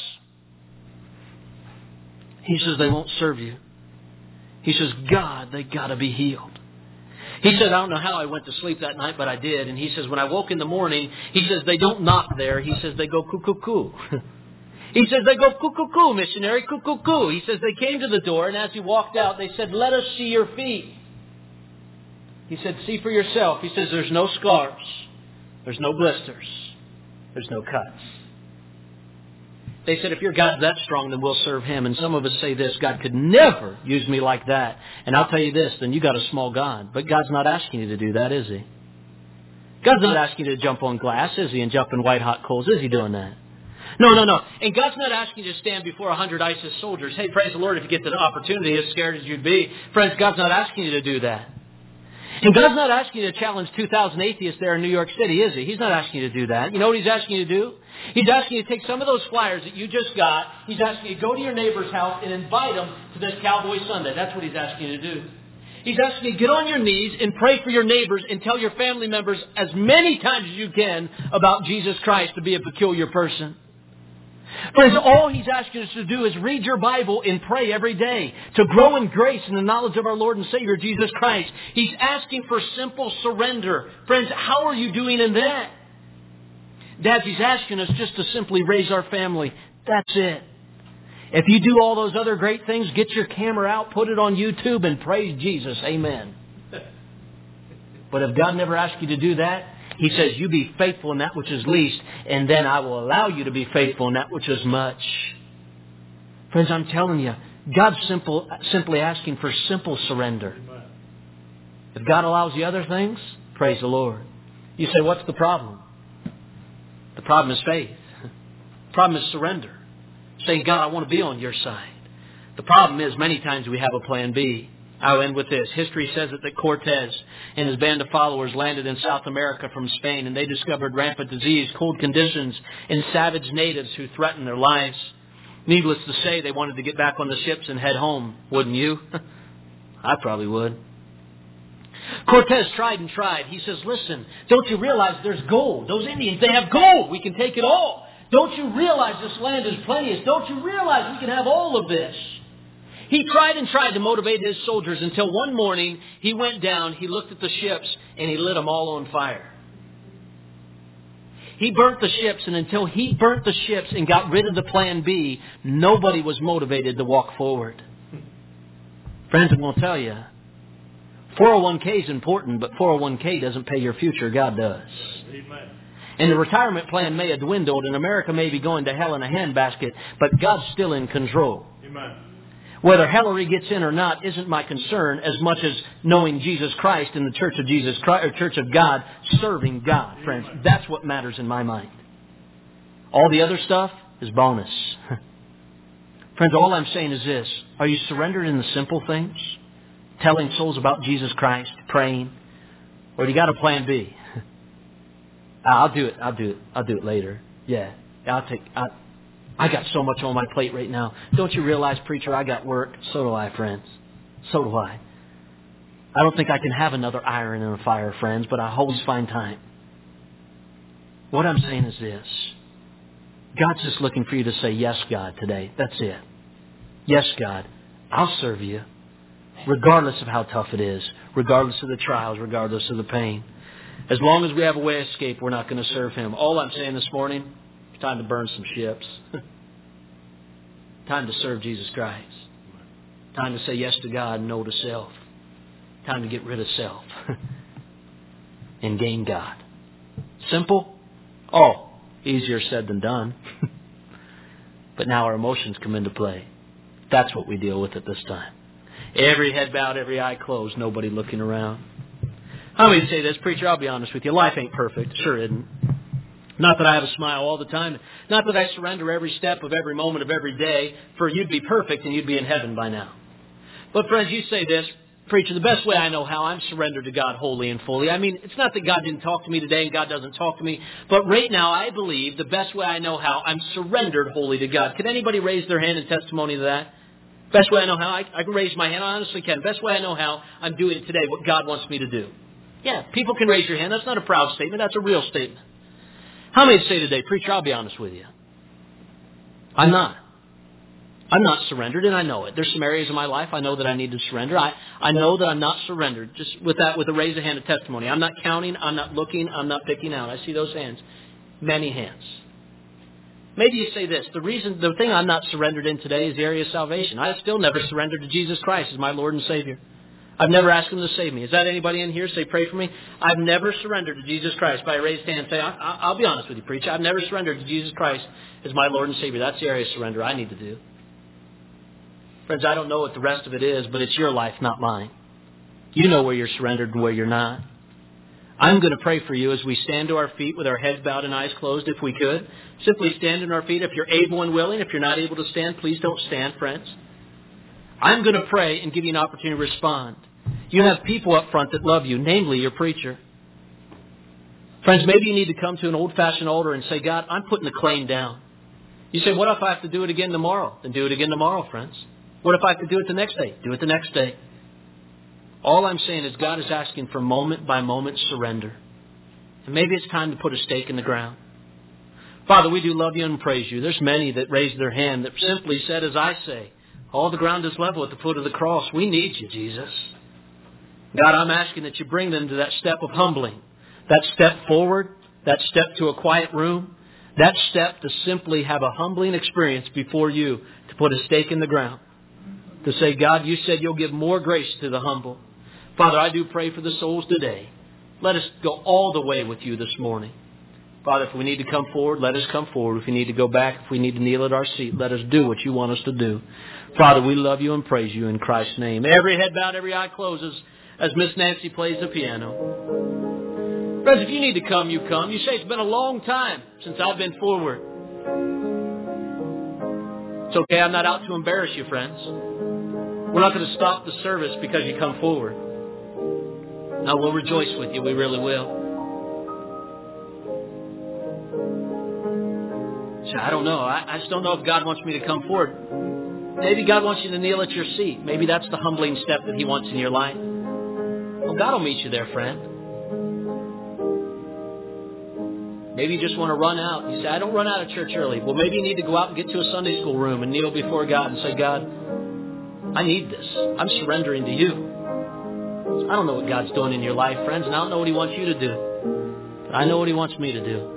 [SPEAKER 2] he says, they won't serve you. He says, God, they got to be healed. He said, I don't know how I went to sleep that night, but I did. And he says, when I woke in the morning, he says, they don't knock there. He says, they go coo-coo-coo. He says, they go coo-coo-coo, missionary, coo-coo-coo. He says, they came to the door, and as he walked out, they said, let us see your feet. He said, see for yourself. He says, there's no scars. There's no blisters. There's no cuts. They said, if your God's that strong, then we'll serve Him. And some of us say this, God could never use me like that. And I'll tell you this, then you got a small God. But God's not asking you to do that, is He? God's not asking you to jump on glass, is He? And jump in white hot coals, is He doing that? No, no, no. And God's not asking you to stand before a hundred ISIS soldiers. Hey, praise the Lord if you get the opportunity, as scared as you'd be. Friends, God's not asking you to do that. And God's not asking you to challenge two thousand atheists there in New York City, is He? He's not asking you to do that. You know what He's asking you to do? He's asking you to take some of those flyers that you just got. He's asking you to go to your neighbor's house and invite them to this Cowboy Sunday. That's what He's asking you to do. He's asking you to get on your knees and pray for your neighbors and tell your family members as many times as you can about Jesus Christ to be a peculiar person. Friends, all He's asking us to do is read your Bible and pray every day to grow in grace and the knowledge of our Lord and Savior, Jesus Christ. He's asking for simple surrender. Friends, how are you doing in that? Dads, He's asking us just to simply raise our family. That's it. If you do all those other great things, get your camera out, put it on YouTube, and praise Jesus. Amen. But if God never asked you to do that, He says, you be faithful in that which is least, and then I will allow you to be faithful in that which is much. Friends, I'm telling you, God's simple, simply asking for simple surrender. If God allows the other things, praise the Lord. You say, what's the problem? The problem is faith. The problem is surrender. Saying, God, I want to be on your side. The problem is many times we have a plan B. I'll end with this. History says that, that Cortez and his band of followers landed in South America from Spain, and they discovered rampant disease, cold conditions, and savage natives who threatened their lives. Needless to say, they wanted to get back on the ships and head home. Wouldn't you? I probably would. Cortez tried and tried. He says, listen, don't you realize there's gold? Those Indians, they have gold. We can take it all. Don't you realize this land is plenteous? Don't you realize we can have all of this? He tried and tried to motivate his soldiers until one morning he went down, he looked at the ships, and he lit them all on fire. He burnt the ships, and until he burnt the ships and got rid of the plan B, nobody was motivated to walk forward. Friends, I'm going to tell you, four oh one k is important, but four oh one k doesn't pay your future. God does. Amen. And the retirement plan may have dwindled, and America may be going to hell in a handbasket, but God's still in control. Amen. Whether Hillary gets in or not isn't my concern as much as knowing Jesus Christ in the Church of Jesus Christ, or Church of God, serving God, friends. That's what matters in my mind. All the other stuff is bonus. Friends, all I'm saying is this. Are you surrendered in the simple things? Telling souls about Jesus Christ, praying? Or do you got a plan B? I'll do it. I'll do it. I'll do it later. Yeah. I'll take... I'll, I got so much on my plate right now. Don't you realize, preacher, I got work? So do I, friends. So do I. I don't think I can have another iron in a fire, friends, but I always find time. What I'm saying is this. God's just looking for you to say, yes, God, today. That's it. Yes, God, I'll serve you, regardless of how tough it is, regardless of the trials, regardless of the pain. As long as we have a way of escape, we're not going to serve Him. All I'm saying this morning, it's time to burn some ships. Time to serve Jesus Christ. Time to say yes to God and no to self. Time to get rid of self and gain God. Simple? Oh, easier said than done. But now our emotions come into play. That's what we deal with at this time. Every head bowed, every eye closed, nobody looking around. How many say this? Preacher, I'll be honest with you. Life ain't perfect. Sure isn't. Not that I have a smile all the time. Not that I surrender every step of every moment of every day, for you'd be perfect and you'd be in heaven by now. But friends, you say this, preacher, the best way I know how, I'm surrendered to God wholly and fully. I mean, it's not that God didn't talk to me today and God doesn't talk to me, but right now I believe the best way I know how, I'm surrendered wholly to God. Can anybody raise their hand in testimony to that? Best way I know how, I, I can raise my hand, I honestly can. Best way I know how, I'm doing today what God wants me to do. Yeah, people can raise your hand. That's not a proud statement. That's a real statement. How many say today, preacher, I'll be honest with you. I'm not. I'm not surrendered, and I know it. There's some areas in my life I know that I need to surrender. I, I know that I'm not surrendered. Just with that, with a raise of hand of testimony. I'm not counting. I'm not looking. I'm not picking out. I see those hands. Many hands. Maybe you say this. The reason, the thing I'm not surrendered in today is the area of salvation. I still never surrendered to Jesus Christ as my Lord and Savior. I've never asked Him to save me. Is that anybody in here? Say, pray for me. I've never surrendered to Jesus Christ. By a raised hand, say, I, I, I'll be honest with you, preacher. I've never surrendered to Jesus Christ as my Lord and Savior. That's the area of surrender I need to do. Friends, I don't know what the rest of it is, but it's your life, not mine. You know where you're surrendered and where you're not. I'm going to pray for you as we stand to our feet with our heads bowed and eyes closed, if we could. Simply stand on our feet. If you're able and willing, if you're not able to stand, please don't stand, friends. I'm going to pray and give you an opportunity to respond. You have people up front that love you, namely your preacher. Friends, maybe you need to come to an old-fashioned altar and say, God, I'm putting the claim down. You say, what if I have to do it again tomorrow? Then do it again tomorrow, friends. What if I have to do it the next day? Do it the next day. All I'm saying is God is asking for moment-by-moment surrender. And maybe it's time to put a stake in the ground. Father, we do love you and praise you. There's many that raised their hand that simply said, as I say, all the ground is level at the foot of the cross. We need you, Jesus. God, I'm asking that you bring them to that step of humbling, that step forward, that step to a quiet room, that step to simply have a humbling experience before you, to put a stake in the ground, to say, God, you said you'll give more grace to the humble. Father, I do pray for the souls today. Let us go all the way with you this morning. Father, if we need to come forward, let us come forward. If we need to go back, if we need to kneel at our seat, let us do what you want us to do. Father, we love you and praise you in Christ's name. Every head bowed, every eye closes as Miss Nancy plays the piano. Friends, if you need to come, you come. You say it's been a long time since I've been forward. It's okay, I'm not out to embarrass you, friends. We're not going to stop the service because you come forward. No, we'll rejoice with you. We really will. So I don't know. I, I just don't know if God wants me to come forward. Maybe God wants you to kneel at your seat. Maybe that's the humbling step that He wants in your life. Well, God will meet you there, friend. Maybe you just want to run out. You say, I don't run out of church early. Well, maybe you need to go out and get to a Sunday school room and kneel before God and say, God, I need this. I'm surrendering to you. I don't know what God's doing in your life, friends, and I don't know what He wants you to do. But I know what He wants me to do.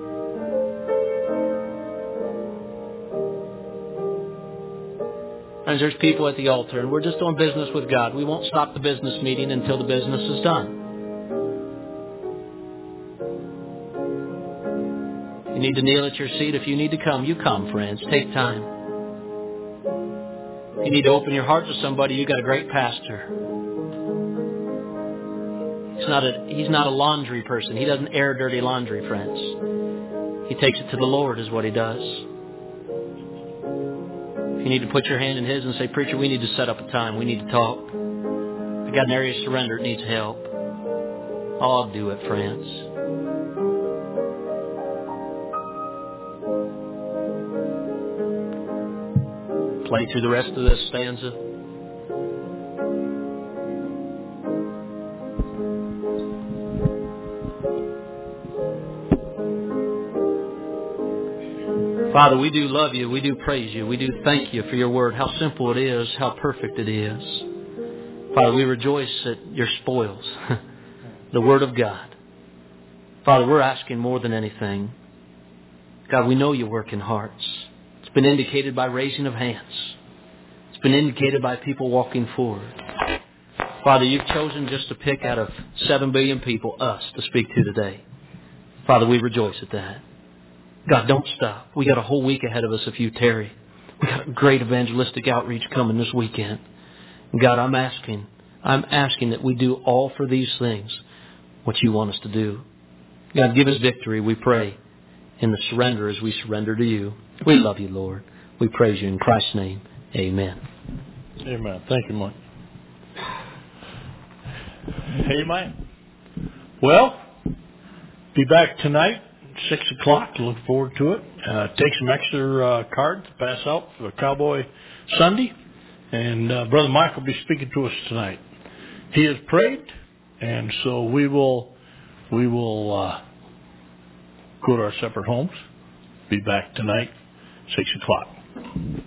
[SPEAKER 2] Friends, there's people at the altar, and we're just doing business with God. We won't stop the business meeting until the business is done. You need to kneel at your seat. If you need to come, you come, friends. Take time. If you need to open your heart to somebody, you got a great pastor. He's not a, he's not a laundry person. He doesn't air dirty laundry, friends. He takes it to the Lord is what he does. If you need to put your hand in His and say, preacher, we need to set up a time. We need to talk. I got an area of surrender that needs help. I'll do it, friends. Play through the rest of this stanza. Father, we do love you. We do praise you. We do thank you for your word, how simple it is, how perfect it is. Father, we rejoice at your spoils, the word of God. Father, we're asking more than anything. God, we know you work in hearts. It's been indicated by raising of hands. It's been indicated by people walking forward. Father, you've chosen just to pick out of seven billion people, us, to speak to today. Father, we rejoice at that. God, don't stop. We got a whole week ahead of us if you tarry. We got a great evangelistic outreach coming this weekend. God, I'm asking, I'm asking that we do all for these things what you want us to do. God, give us victory, we pray, in the surrender as we surrender to you. We love you, Lord. We praise you in Christ's name. Amen.
[SPEAKER 1] Amen. Thank you, Mike. Amen. Well, be back tonight. Six o'clock. Look forward to it. Uh, take some extra uh, cards to pass out for Cowboy Sunday. And uh, Brother Mike will be speaking to us tonight. He has prayed, and so we will we will uh, go to our separate homes. Be back tonight, six o'clock.